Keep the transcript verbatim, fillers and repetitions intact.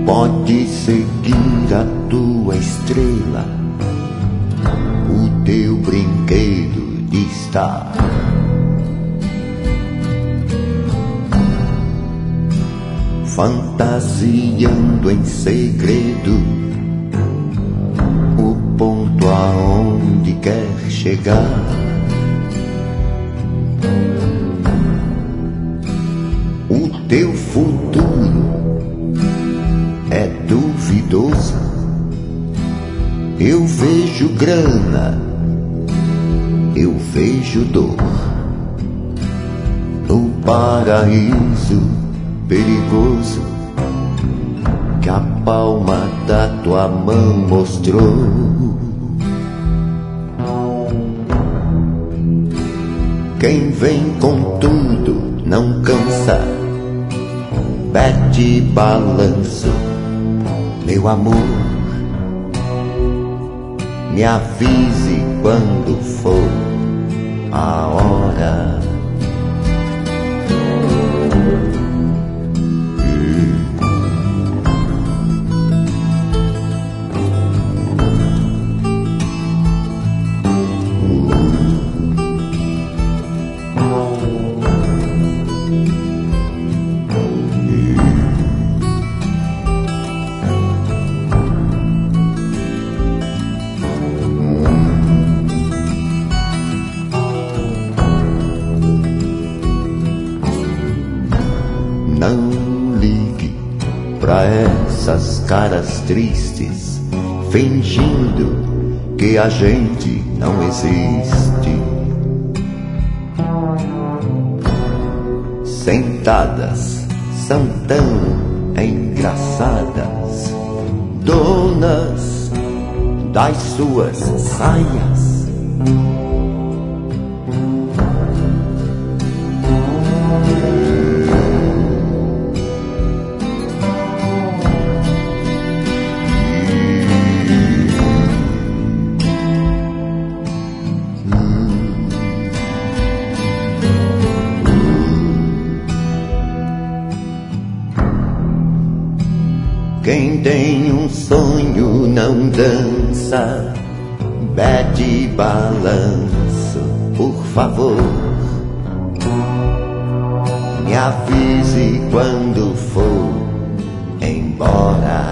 Pode seguir a tua estrela, o teu brinquedo de estar. Fantasiando em segredo o ponto aonde quer chegar. O teu futuro é duvidoso. Eu vejo grana, eu vejo dor. No paraíso perigoso que a palma da tua mão mostrou. Quem vem com tudo não cansa, bete balanço. Meu amor, me avise quando for a hora. Não ligue pra essas caras tristes, fingindo que a gente não existe. Sentadas são tão engraçadas, donas das suas saias. Quem tem um sonho não dança, bete balanço, por favor. Me avise quando for embora.